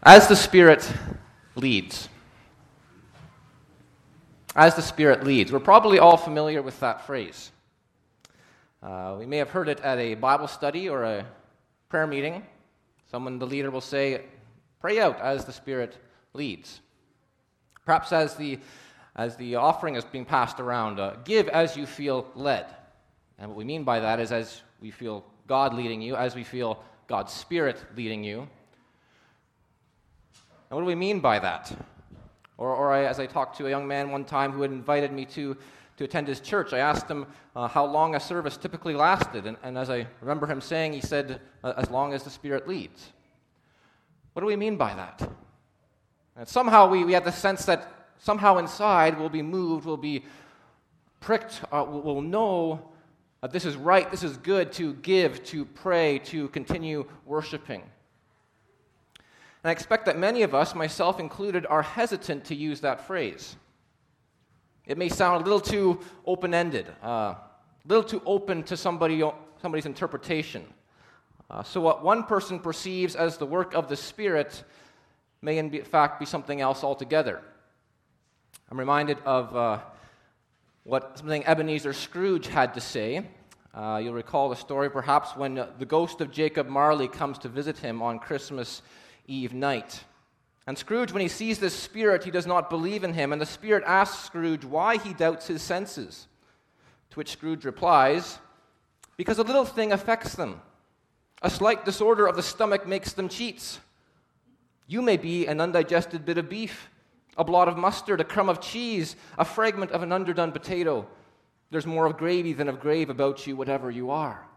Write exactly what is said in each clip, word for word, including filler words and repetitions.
As the Spirit leads. As the Spirit leads. We're probably all familiar with that phrase. Uh, we may have heard it at a Bible study or a prayer meeting. Someone, the leader, will say, "Pray out as the Spirit leads." Perhaps as the as the offering is being passed around, uh, give as you feel led. And what we mean by that is as we feel God leading you, as we feel God's Spirit leading you. And what do we mean by that? Or, or I, as I talked to a young man one time who had invited me to, to attend his church, I asked him uh, how long a service typically lasted. And, and as I remember him saying, he said, uh, as long as the Spirit leads. What do we mean by that? And somehow we, we have the sense that somehow inside we'll be moved, we'll be pricked, uh, we'll, we'll know that this is right, this is good to give, to pray, to continue worshiping. And I expect that many of us, myself included, are hesitant to use that phrase. It may sound a little too open-ended, uh, a little too open to somebody, somebody's interpretation. Uh, so what one person perceives as the work of the Spirit may in fact be something else altogether. I'm reminded of uh, what something Ebenezer Scrooge had to say. Uh, you'll recall the story perhaps when uh, the ghost of Jacob Marley comes to visit him on Christmas Eve night. And Scrooge, when he sees this spirit, he does not believe in him, and the spirit asks Scrooge why he doubts his senses. To which Scrooge replies, "Because a little thing affects them. A slight disorder of the stomach makes them cheats. You may be an undigested bit of beef, a blot of mustard, a crumb of cheese, a fragment of an underdone potato. There's more of gravy than of grave about you, whatever you are."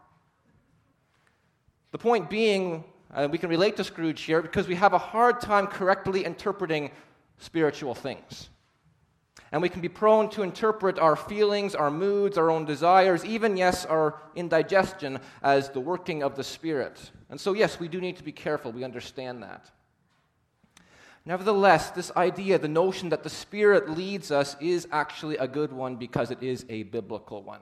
The point being, uh, we can relate to Scrooge here because we have a hard time correctly interpreting spiritual things. And we can be prone to interpret our feelings, our moods, our own desires, even, yes, our indigestion as the working of the Spirit. And so, yes, we do need to be careful. We understand that. Nevertheless, this idea, the notion that the Spirit leads us, is actually a good one because it is a biblical one.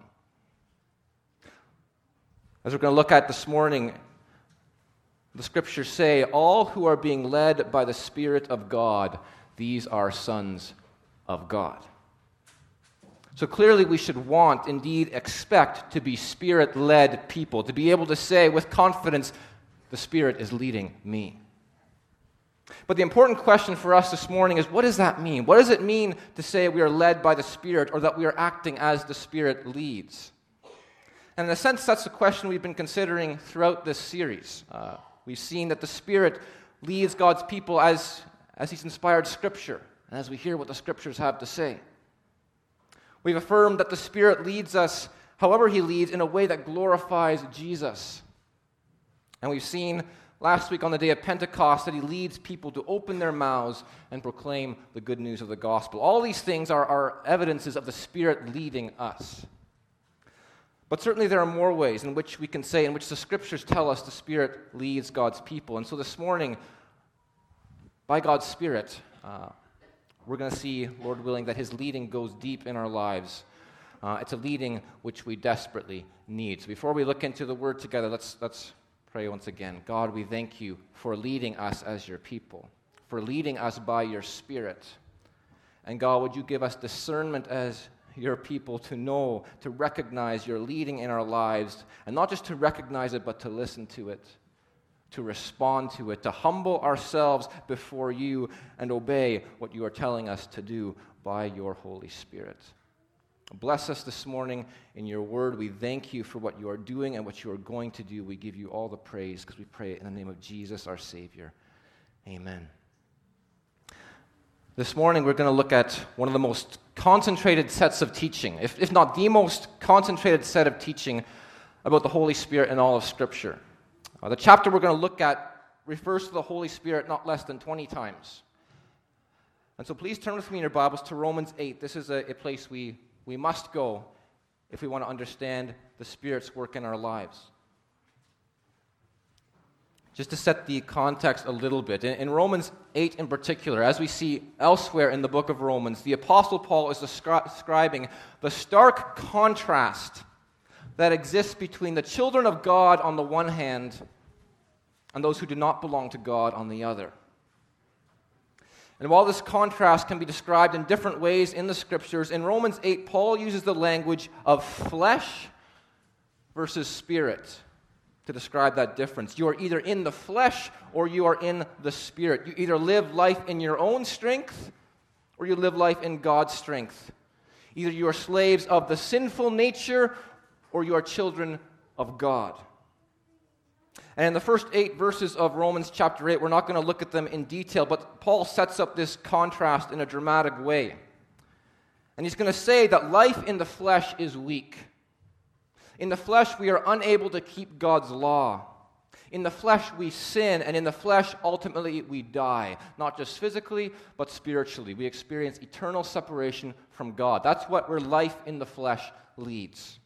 As we're going to look at this morning, the Scriptures say, all who are being led by the Spirit of God, these are sons of God. So clearly we should want, indeed expect, to be Spirit-led people, to be able to say with confidence, the Spirit is leading me. But the important question for us this morning is, what does that mean? What does it mean to say we are led by the Spirit or that we are acting as the Spirit leads? And in a sense, that's the question we've been considering throughout this series. Uh, we've seen that the Spirit leads God's people as, as He's inspired Scripture, and as we hear what the Scriptures have to say. We've affirmed that the Spirit leads us, however He leads, in a way that glorifies Jesus. And we've seen last week on the day of Pentecost that He leads people to open their mouths and proclaim the good news of the gospel. All these things are, are evidences of the Spirit leading us. But certainly there are more ways in which we can say, in which the Scriptures tell us the Spirit leads God's people. And so this morning, by God's Spirit, uh, we're going to see, Lord willing, that His leading goes deep in our lives. Uh, it's a leading which we desperately need. So before we look into the Word together, let's let's pray once again. God, we thank You for leading us as Your people, for leading us by Your Spirit. And God, would You give us discernment as Your people to know, to recognize Your leading in our lives, and not just to recognize it, but to listen to it, to respond to it, to humble ourselves before You and obey what You are telling us to do by Your Holy Spirit. Bless us this morning in Your word. We thank You for what You are doing and what You are going to do. We give You all the praise because we pray it in the name of Jesus, our Savior. Amen. This morning we're going to look at one of the most concentrated sets of teaching, if, if not the most concentrated set of teaching about the Holy Spirit in all of Scripture. Uh, the chapter we're going to look at refers to the Holy Spirit not less than twenty times. And so please turn with me in your Bibles to Romans eight. This is a, a place we, we must go if we want to understand the Spirit's work in our lives. Just to set the context a little bit, in, in Romans eight in particular, as we see elsewhere in the book of Romans, the Apostle Paul is descri- describing the stark contrast that exists between the children of God on the one hand and those who do not belong to God on the other. And while this contrast can be described in different ways in the Scriptures, in Romans eight, Paul uses the language of flesh versus spirit to describe that difference. You are either in the flesh or you are in the Spirit. You either live life in your own strength or you live life in God's strength. Either you are slaves of the sinful nature or you are children of God. And in the first eight verses of Romans chapter eight, we're not going to look at them in detail, but Paul sets up this contrast in a dramatic way. And he's going to say that life in the flesh is weak. In the flesh, we are unable to keep God's law. In the flesh, we sin, and in the flesh, ultimately, we die. Not just physically, but spiritually. We experience eternal separation from God. That's what where life in the flesh leads.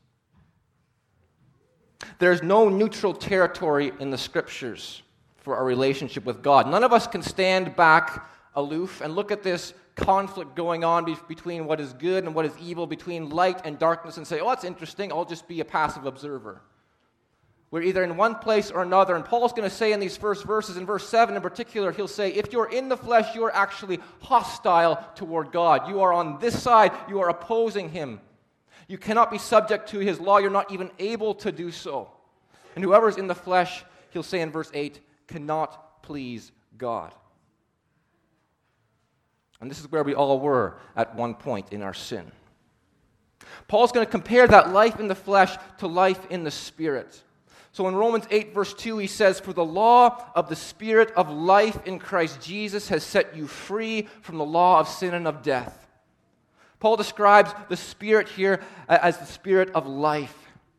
There's no neutral territory in the Scriptures for our relationship with God. None of us can stand back aloof and look at this conflict going on be- between what is good and what is evil, between light and darkness, and say, oh, that's interesting, I'll just be a passive observer. We're either in one place or another, and Paul's going to say in these first verses, in verse seven in particular, he'll say, if you're in the flesh, you're actually hostile toward God. You are on this side, you are opposing Him. You cannot be subject to His law. You're not even able to do so. And whoever is in the flesh, he'll say in verse eight, cannot please God. And this is where we all were at one point in our sin. Paul's going to compare that life in the flesh to life in the Spirit. So in Romans eight, verse two, he says, for the law of the Spirit of life in Christ Jesus has set you free from the law of sin and of death. Paul describes the Spirit here as the Spirit of life.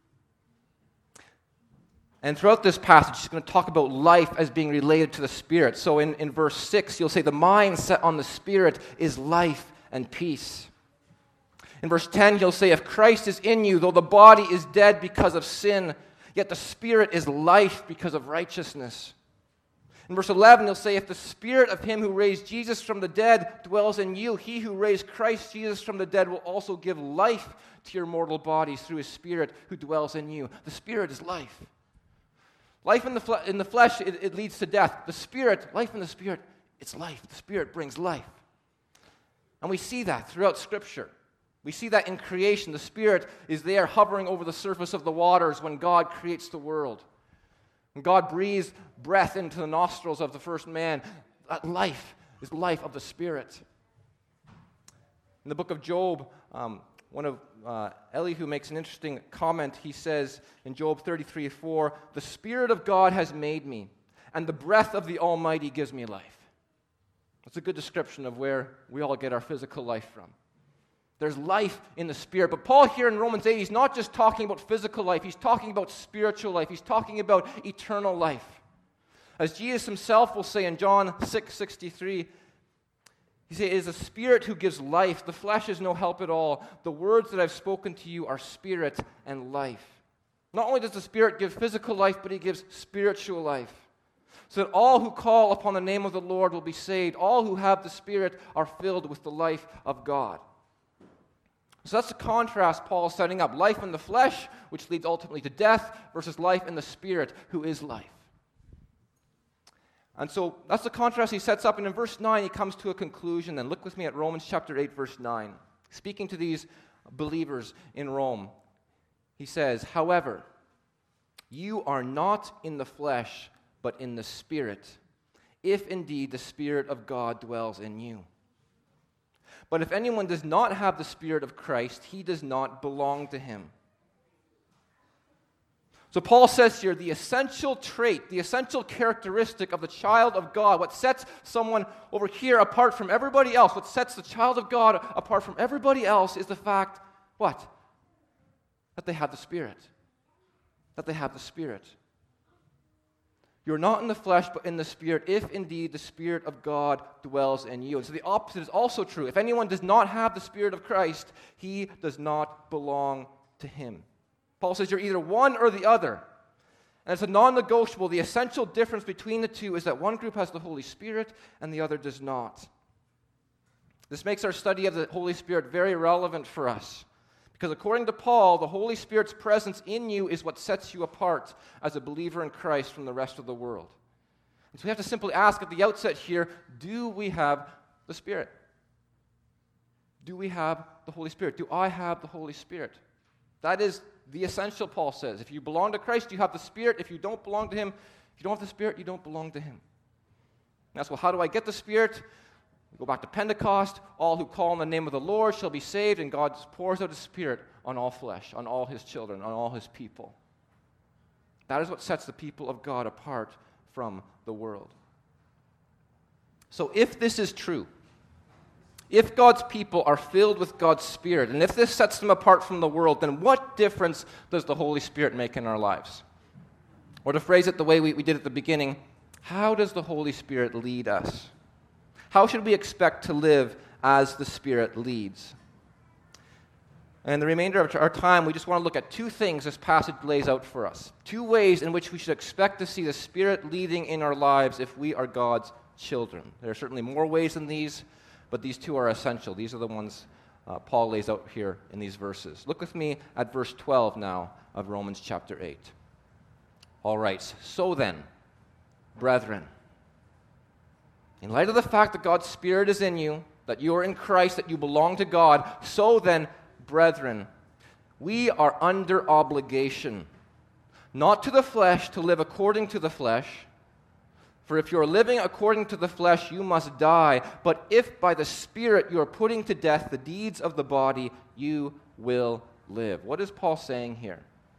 And throughout this passage, he's going to talk about life as being related to the Spirit. So in, in verse six, you'll say the mind set on the Spirit is life and peace. In verse ten, he'll say, if Christ is in you, though the body is dead because of sin, yet the Spirit is life because of righteousness. In verse eleven, he'll say, if the Spirit of Him who raised Jesus from the dead dwells in you, He who raised Christ Jesus from the dead will also give life to your mortal bodies through His Spirit who dwells in you. The Spirit is life. Life in the, fle- in the flesh, it, it leads to death. The Spirit, life in the Spirit, it's life. The Spirit brings life. And we see that throughout Scripture. We see that in creation. The Spirit is there hovering over the surface of the waters when God creates the world. When God breathes breath into the nostrils of the first man, that life is life of the Spirit. In the book of Job, um, one of uh, Elihu makes an interesting comment. He says in Job thirty-three four, the Spirit of God has made me, and the breath of the Almighty gives me life. That's a good description of where we all get our physical life from. There's life in the Spirit. But Paul here in Romans eight, he's not just talking about physical life. He's talking about spiritual life. He's talking about eternal life. As Jesus himself will say in John six sixty-three, he says, it is the Spirit who gives life. The flesh is no help at all. The words that I've spoken to you are spirit and life. Not only does the Spirit give physical life, but He gives spiritual life. So that all who call upon the name of the Lord will be saved. All who have the Spirit are filled with the life of God. So that's the contrast Paul is setting up. Life in the flesh, which leads ultimately to death, versus life in the Spirit, who is life. And so that's the contrast he sets up. And in verse nine, he comes to a conclusion. And look with me at Romans chapter eight, verse nine. Speaking to these believers in Rome, he says, however, you are not in the flesh, but in the Spirit, if indeed the Spirit of God dwells in you. But if anyone does not have the Spirit of Christ, he does not belong to Him. So Paul says here, the essential trait, the essential characteristic of the child of God, what sets someone over here apart from everybody else, what sets the child of God apart from everybody else is the fact, what? That they have the Spirit. That they have the Spirit. You're not in the flesh, but in the Spirit, if indeed the Spirit of God dwells in you. And so the opposite is also true. If anyone does not have the Spirit of Christ, he does not belong to Him. Paul says you're either one or the other. And it's a non-negotiable. The essential difference between the two is that one group has the Holy Spirit and the other does not. This makes our study of the Holy Spirit very relevant for us. Because according to Paul, the Holy Spirit's presence in you is what sets you apart as a believer in Christ from the rest of the world. And so we have to simply ask at the outset here, do we have the Spirit? Do we have the Holy Spirit? Do I have the Holy Spirit? That is the essential, Paul says. If you belong to Christ, you have the Spirit. If you don't belong to Him, if you don't have the Spirit, you don't belong to Him. And that's, well, how do I get the Spirit? We go back to Pentecost. All who call on the name of the Lord shall be saved, and God pours out His Spirit on all flesh, on all His children, on all His people. That is what sets the people of God apart from the world. So if this is true, if God's people are filled with God's Spirit, and if this sets them apart from the world, then what difference does the Holy Spirit make in our lives? Or to phrase it the way we, we did at the beginning, how does the Holy Spirit lead us? How should we expect to live as the Spirit leads? And the remainder of our time, we just want to look at two things this passage lays out for us. Two ways in which we should expect to see the Spirit leading in our lives if we are God's children. There are certainly more ways than these, but these two are essential. These are the ones uh, Paul lays out here in these verses. Look with me at verse twelve now of Romans chapter eight. All right, so then, brethren, in light of the fact that God's Spirit is in you, that you are in Christ, that you belong to God, so then, brethren, we are under obligation, not to the flesh to live according to the flesh. For if you are living according to the flesh, you must die. But if by the Spirit you are putting to death the deeds of the body, you will live. What is Paul saying here?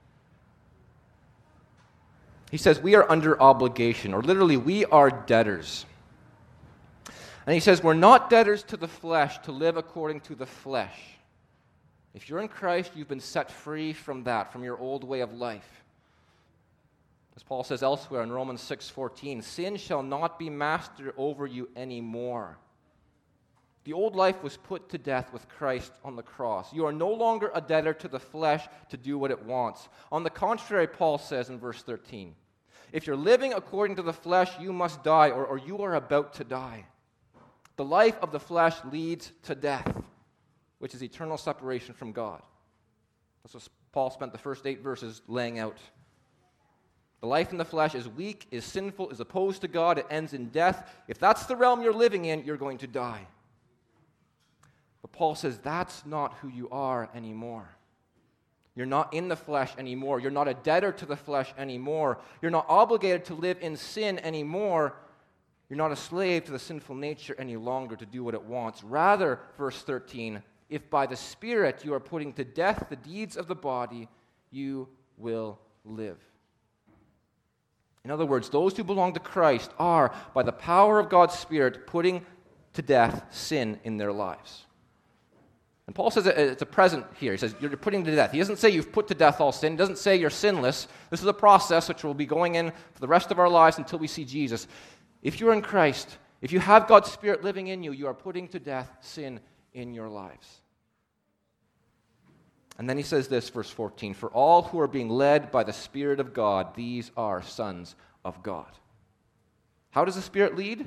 He says we are under obligation, or literally, we are debtors. And he says we're not debtors to the flesh to live according to the flesh. If you're in Christ, you've been set free from that, from your old way of life. As Paul says elsewhere in Romans six fourteen, sin shall not be master over you anymore. The old life was put to death with Christ on the cross. You are no longer a debtor to the flesh to do what it wants. On the contrary, Paul says in verse thirteen, if you're living according to the flesh, you must die, or, or you are about to die. The life of the flesh leads to death, which is eternal separation from God. That's what Paul spent the first eight verses laying out. The life in the flesh is weak, is sinful, is opposed to God. It ends in death. If that's the realm you're living in, you're going to die. But Paul says that's not who you are anymore. You're not in the flesh anymore. You're not a debtor to the flesh anymore. You're not obligated to live in sin anymore. You're not a slave to the sinful nature any longer to do what it wants. Rather, verse thirteen, if by the Spirit you are putting to death the deeds of the body, you will live. In other words, those who belong to Christ are, by the power of God's Spirit, putting to death sin in their lives. And Paul says it's a present here. He says you're putting to death. He doesn't say you've put to death all sin. He doesn't say you're sinless. This is a process which will be going in for the rest of our lives until we see Jesus. If you're in Christ, if you have God's Spirit living in you, you are putting to death sin in your lives. And then he says this, verse fourteen, for all who are being led by the Spirit of God, these are sons of God. How does the Spirit lead?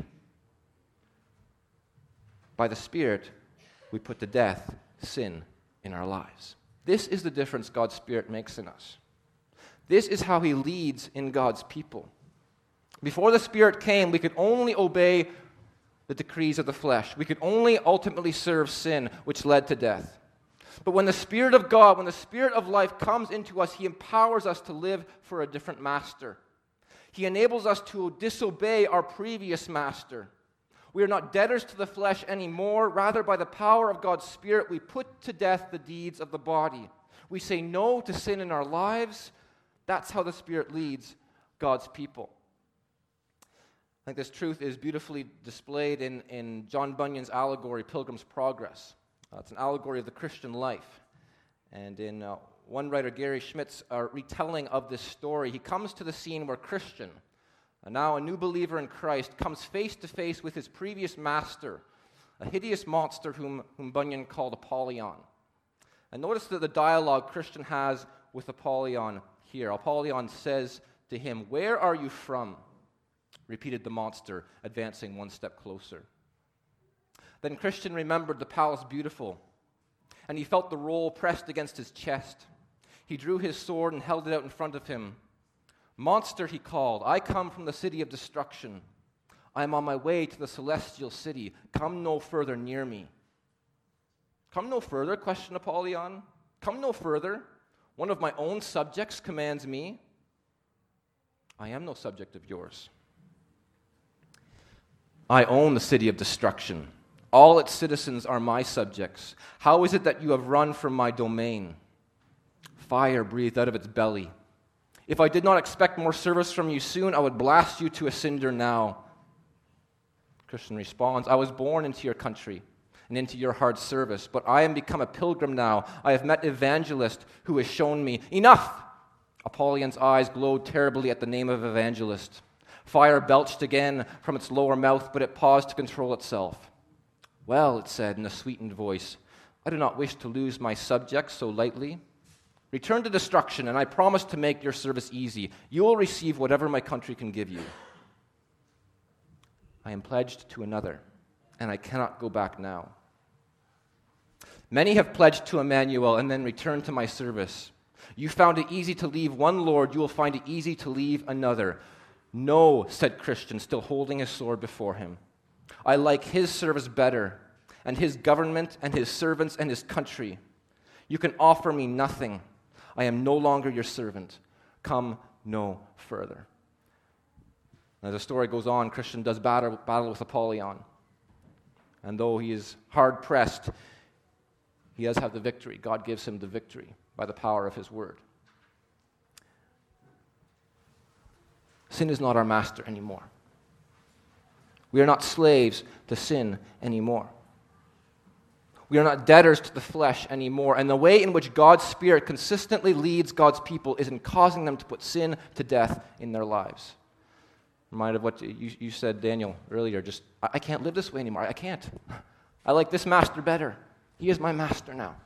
By the Spirit, we put to death sin in our lives. This is the difference God's Spirit makes in us. This is how He leads in God's people. Before the Spirit came, we could only obey the decrees of the flesh. We could only ultimately serve sin, which led to death. But when the Spirit of God, when the Spirit of life comes into us, He empowers us to live for a different master. He enables us to disobey our previous master. We are not debtors to the flesh anymore. Rather, by the power of God's Spirit, we put to death the deeds of the body. We say no to sin in our lives. That's how the Spirit leads God's people. I think this truth is beautifully displayed in, in John Bunyan's allegory, Pilgrim's Progress. Uh, it's an allegory of the Christian life. And in uh, one writer, Gary Schmidt's uh, retelling of this story, he comes to the scene where Christian, uh, now a new believer in Christ, comes face to face with his previous master, a hideous monster whom, whom Bunyan called Apollyon. And notice that the dialogue Christian has with Apollyon here. Apollyon says to him, "Where are you from?" repeated the monster, advancing one step closer. Then Christian remembered the palace beautiful, and he felt the roll pressed against his chest. He drew his sword and held it out in front of him. "Monster," he called, "I come from the city of destruction. I am on my way to the celestial city. Come no further near me. Come no further, questioned Apollyon. Come no further. One of my own subjects commands me. I am no subject of yours. I own the city of destruction. All its citizens are my subjects. How is it that you have run from my domain? Fire breathed out of its belly. If I did not expect more service from you soon, I would blast you to a cinder now. Christian responds, I was born into your country and into your hard service, but I am become a pilgrim now. I have met Evangelist who has shown me. Enough! Apollyon's eyes glowed terribly at the name of Evangelist. Fire belched again from its lower mouth, but it paused to control itself. Well, it said in a sweetened voice, I do not wish to lose my subjects so lightly. Return to destruction, and I promise to make your service easy. You will receive whatever my country can give you. I am pledged to another, and I cannot go back now. Many have pledged to Emmanuel and then returned to my service. You found it easy to leave one Lord, you will find it easy to leave another. No, said Christian, still holding his sword before him. I like his service better, and his government, and his servants, and his country. You can offer me nothing. I am no longer your servant. Come no further. As the story goes on, Christian does battle, battle with Apollyon. And though he is hard-pressed, he does have the victory. God gives him the victory by the power of his word. Sin is not our master anymore. We are not slaves to sin anymore. We are not debtors to the flesh anymore. And the way in which God's Spirit consistently leads God's people is in causing them to put sin to death in their lives. Reminded of what you, you said, Daniel, earlier. Just, I, I can't live this way anymore. I can't. I like this master better. He is my master now.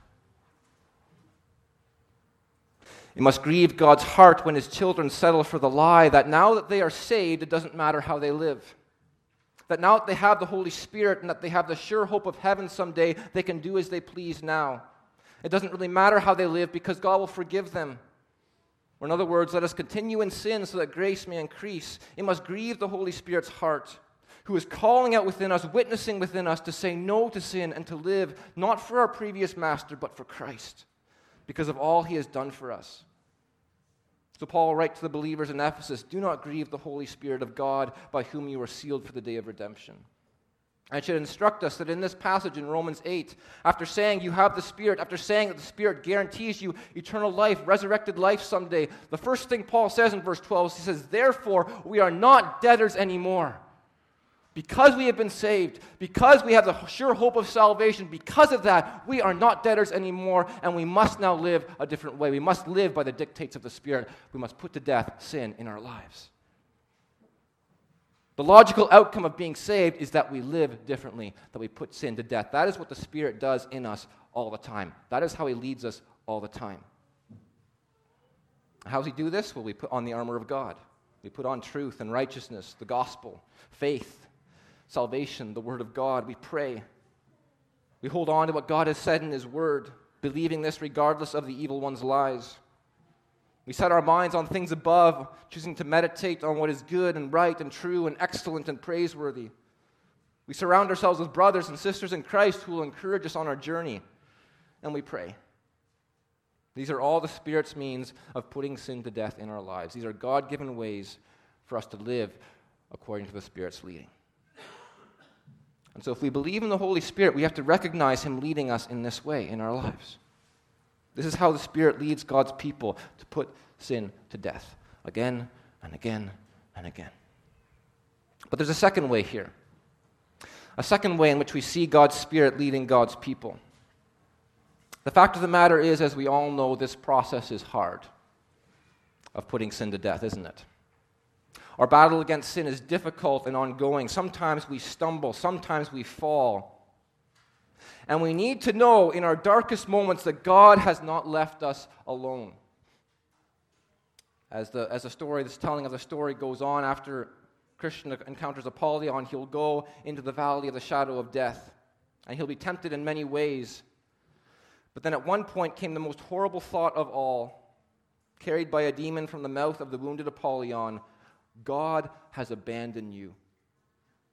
It must grieve God's heart when his children settle for the lie that now that they are saved, it doesn't matter how they live. That now that they have the Holy Spirit and that they have the sure hope of heaven someday, they can do as they please now. It doesn't really matter how they live because God will forgive them. Or in other words, let us continue in sin so that grace may increase. It must grieve the Holy Spirit's heart, who is calling out within us, witnessing within us to say no to sin and to live not for our previous master, but for Christ, because of all he has done for us. So Paul writes to the believers in Ephesus, do not grieve the Holy Spirit of God by whom you are sealed for the day of redemption. And it should instruct us that in this passage in Romans eight, after saying you have the Spirit, after saying that the Spirit guarantees you eternal life, resurrected life someday, the first thing Paul says in verse twelve, he says, therefore we are not debtors anymore. Because we have been saved, because we have the sure hope of salvation, because of that, we are not debtors anymore, and we must now live a different way. We must live by the dictates of the Spirit. We must put to death sin in our lives. The logical outcome of being saved is that we live differently, that we put sin to death. That is what the Spirit does in us all the time. That is how he leads us all the time. How does he do this? Well, we put on the armor of God. We put on truth and righteousness, the gospel, faith, salvation, the word of God. We pray. We hold on to what God has said in his word, believing this regardless of the evil one's lies. We set our minds on things above, choosing to meditate on what is good and right and true and excellent and praiseworthy. We surround ourselves with brothers and sisters in Christ who will encourage us on our journey, and we pray. These are all the Spirit's means of putting sin to death in our lives. These are God-given ways for us to live according to the Spirit's leading. And so if we believe in the Holy Spirit, we have to recognize him leading us in this way in our lives. This is how the Spirit leads God's people to put sin to death again and again and again. But there's a second way here. A second way in which we see God's Spirit leading God's people. The fact of the matter is, as we all know, this process is hard of putting sin to death, isn't it? Our battle against sin is difficult and ongoing. Sometimes we stumble, sometimes we fall. And we need to know in our darkest moments that God has not left us alone. As the, as the story, this telling of the story goes on, after Christian encounters Apollyon, he'll go into the valley of the shadow of death. And he'll be tempted in many ways. But then at one point came the most horrible thought of all, carried by a demon from the mouth of the wounded Apollyon: God has abandoned you.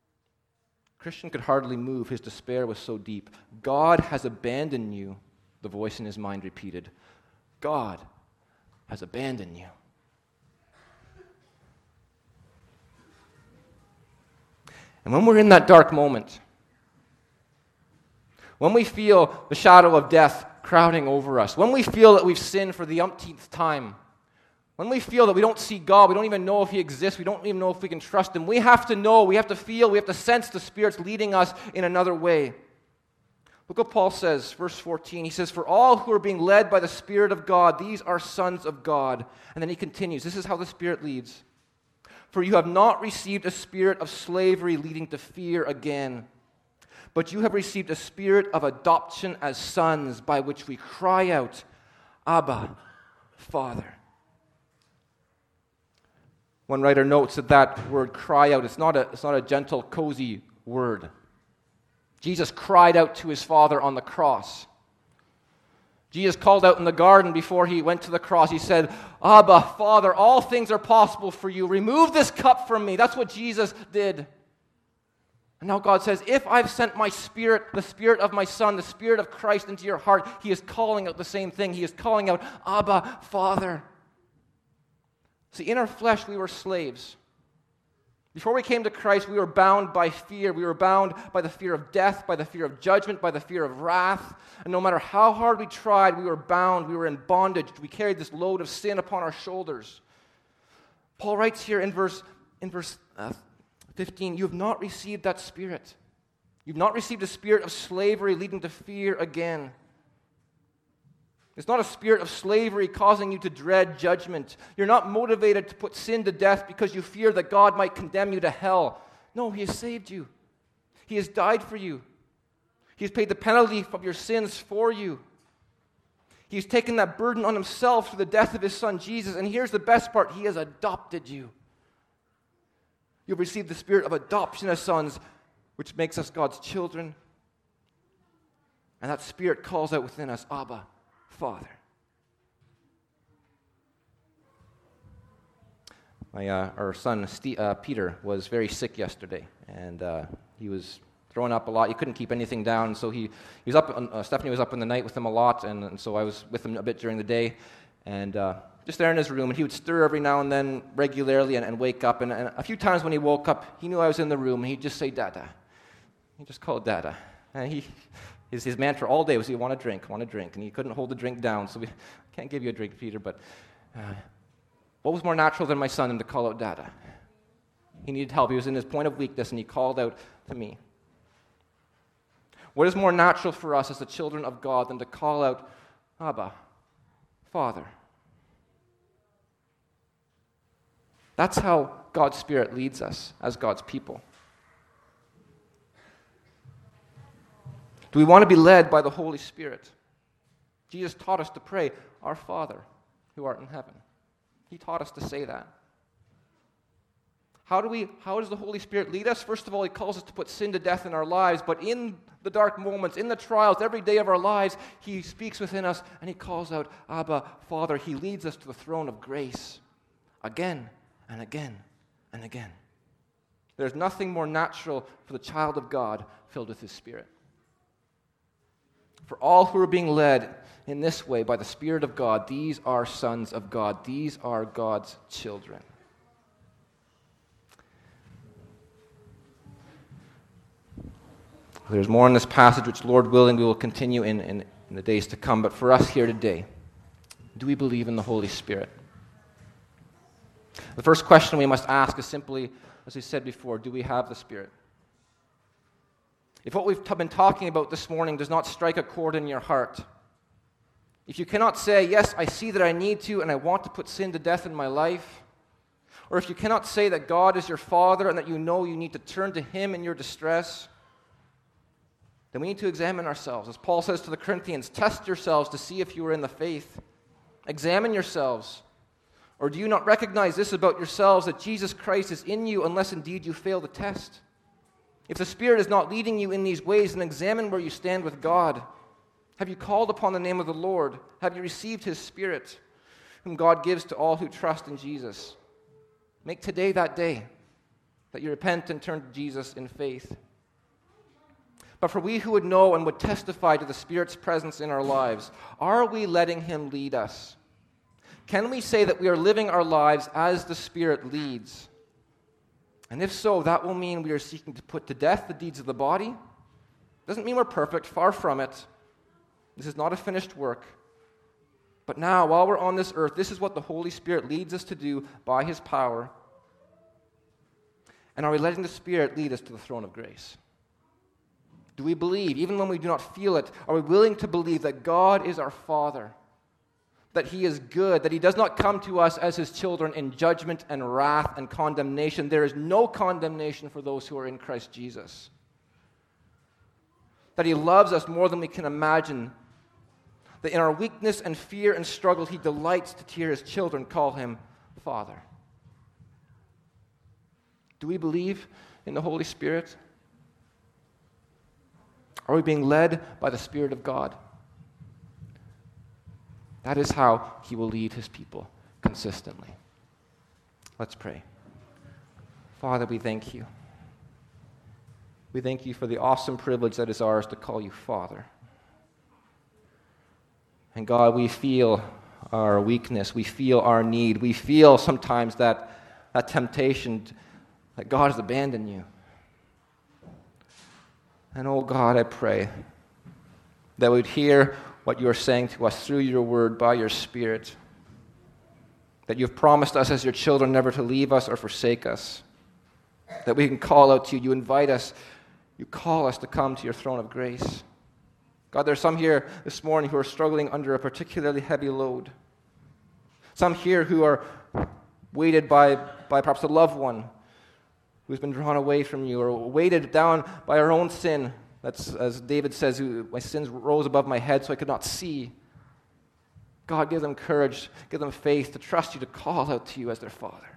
Christian could hardly move. His despair was so deep. God has abandoned you, the voice in his mind repeated. God has abandoned you. And when we're in that dark moment, when we feel the shadow of death crowding over us, when we feel that we've sinned for the umpteenth time, when we feel that we don't see God, we don't even know if he exists, we don't even know if we can trust him, we have to know, we have to feel, we have to sense the Spirit's leading us in another way. Look what Paul says, verse fourteen. He says, "For all who are being led by the Spirit of God, these are sons of God." And then he continues, this is how the Spirit leads. "For you have not received a spirit of slavery leading to fear again, but you have received a spirit of adoption as sons, by which we cry out, Abba, Father." One writer notes that that word cry out, it's not a, it's not a gentle, cozy word. Jesus cried out to his Father on the cross. Jesus called out in the garden before he went to the cross. He said, "Abba, Father, all things are possible for you. Remove this cup from me." That's what Jesus did. And now God says, if I've sent my Spirit, the Spirit of my Son, the Spirit of Christ into your heart, he is calling out the same thing. He is calling out, Abba, Father. See, in our flesh, we were slaves. Before we came to Christ, we were bound by fear. We were bound by the fear of death, by the fear of judgment, by the fear of wrath. And no matter how hard we tried, we were bound. We were in bondage. We carried this load of sin upon our shoulders. Paul writes here in verse, in verse uh, fifteen, "You have not received that spirit. You've not received a spirit of slavery leading to fear again." It's not a spirit of slavery causing you to dread judgment. You're not motivated to put sin to death because you fear that God might condemn you to hell. No, he has saved you. He has died for you. He has paid the penalty of your sins for you. He's taken that burden on himself through the death of his Son, Jesus. And here's the best part. He has adopted you. You've received the spirit of adoption as sons, which makes us God's children. And that spirit calls out within us, Abba, Father. My, uh, our son, Steve, uh, Peter, was very sick yesterday, and uh, he was throwing up a lot. He couldn't keep anything down, so he, he was up. Uh, Stephanie was up in the night with him a lot, and, and so I was with him a bit during the day, and uh, just there in his room, and he would stir every now and then regularly and, and wake up, and, and a few times when he woke up, he knew I was in the room, and he'd just say, Dada. He'd just call it Dada. And he... His, his mantra all day was, "You want a drink, want a drink," and he couldn't hold the drink down, so we can't give you a drink, Peter, but uh, what was more natural than my son than to call out Dada? He needed help. He was in his point of weakness, and he called out to me. What is more natural for us as the children of God than to call out, Abba, Father? That's how God's Spirit leads us as God's people. Do we want to be led by the Holy Spirit? Jesus taught us to pray, Our Father, who art in heaven. He taught us to say that. How do we? How does the Holy Spirit lead us? First of all, he calls us to put sin to death in our lives, but in the dark moments, in the trials, every day of our lives, he speaks within us and he calls out, Abba, Father. He leads us to the throne of grace again and again and again. There's nothing more natural for the child of God filled with his Spirit. For all who are being led in this way by the Spirit of God, these are sons of God. These are God's children. There's more in this passage, which, Lord willing, we will continue in, in, in the days to come. But for us here today, do we believe in the Holy Spirit? The first question we must ask is simply, as we said before, do we have the Spirit? If what we've been talking about this morning does not strike a chord in your heart, if you cannot say, yes, I see that I need to and I want to put sin to death in my life, or if you cannot say that God is your Father and that you know you need to turn to him in your distress, then we need to examine ourselves. As Paul says to the Corinthians, test yourselves to see if you are in the faith. Examine yourselves. Or do you not recognize this about yourselves, that Jesus Christ is in you unless indeed you fail the test? If the Spirit is not leading you in these ways, then examine where you stand with God. Have you called upon the name of the Lord? Have you received his Spirit, whom God gives to all who trust in Jesus? Make today that day that you repent and turn to Jesus in faith. But for we who would know and would testify to the Spirit's presence in our lives, are we letting him lead us? Can we say that we are living our lives as the Spirit leads? And if so, that will mean we are seeking to put to death the deeds of the body. Doesn't mean we're perfect, far from it. This is not a finished work. But now, while we're on this earth, this is what the Holy Spirit leads us to do by his power. And are we letting the Spirit lead us to the throne of grace? Do we believe, even when we do not feel it, are we willing to believe that God is our Father, that he is good, that he does not come to us as his children in judgment and wrath and condemnation? There is no condemnation for those who are in Christ Jesus. That he loves us more than we can imagine, that in our weakness and fear and struggle, he delights to hear his children call him Father. Do we believe in the Holy Spirit? Are we being led by the Spirit of God? That is how he will lead his people consistently. Let's pray. Father, we thank you. We thank you for the awesome privilege that is ours to call you Father. And God, we feel our weakness. We feel our need. We feel sometimes that, that temptation that God has abandoned you. And oh God, I pray that we'd hear what you are saying to us through your word by your Spirit, that you've promised us as your children never to leave us or forsake us, that we can call out to you. You invite us, you call us to come to your throne of grace. God, there's some here this morning who are struggling under a particularly heavy load. Some here who are weighted by, by perhaps a loved one who's been drawn away from you, or weighted down by our own sin. That's, as David says, my sins rose above my head so I could not see. God, give them courage, give them faith to trust you, to call out to you as their Father.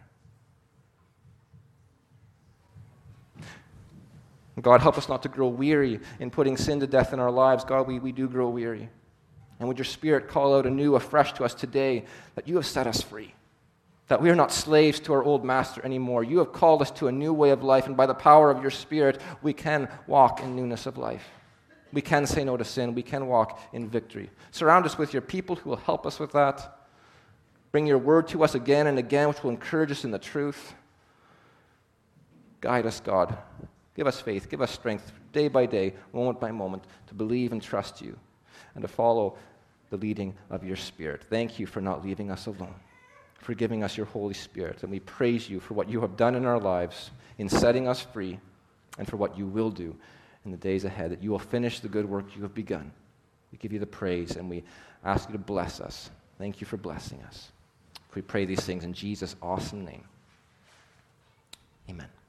God, help us not to grow weary in putting sin to death in our lives. God, we, we do grow weary. And would your Spirit call out anew, afresh to us today that you have set us free, that we are not slaves to our old master anymore. You have called us to a new way of life, and by the power of your Spirit, we can walk in newness of life. We can say no to sin. We can walk in victory. Surround us with your people who will help us with that. Bring your word to us again and again, which will encourage us in the truth. Guide us, God. Give us faith. Give us strength day by day, moment by moment, to believe and trust you and to follow the leading of your Spirit. Thank you for not leaving us alone, for giving us your Holy Spirit. And we praise you for what you have done in our lives in setting us free, and for what you will do in the days ahead, that you will finish the good work you have begun. We give you the praise, and we ask you to bless us. Thank you for blessing us. We pray these things in Jesus' awesome name. Amen.